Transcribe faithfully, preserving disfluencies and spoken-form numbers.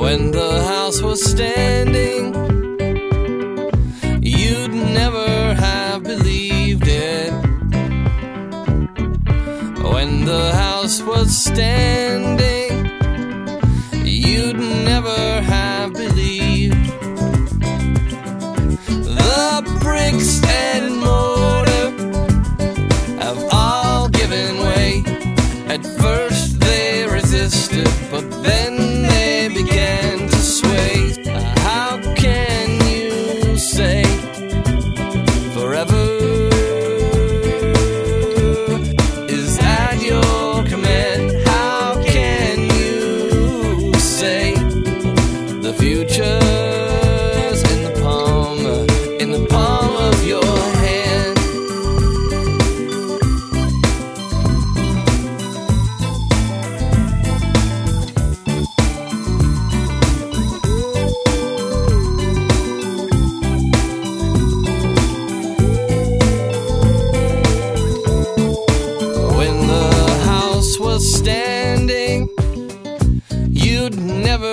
When the house was standing, you'd never have believed it. When the house was standing, you'd never have believed. The bricks and mortar have all given way. At first they resisted, but then they began to sway. How can you say forever is at your command? How can you say the future's in the palm, in the palm of your hand? When the house was standing, you'd never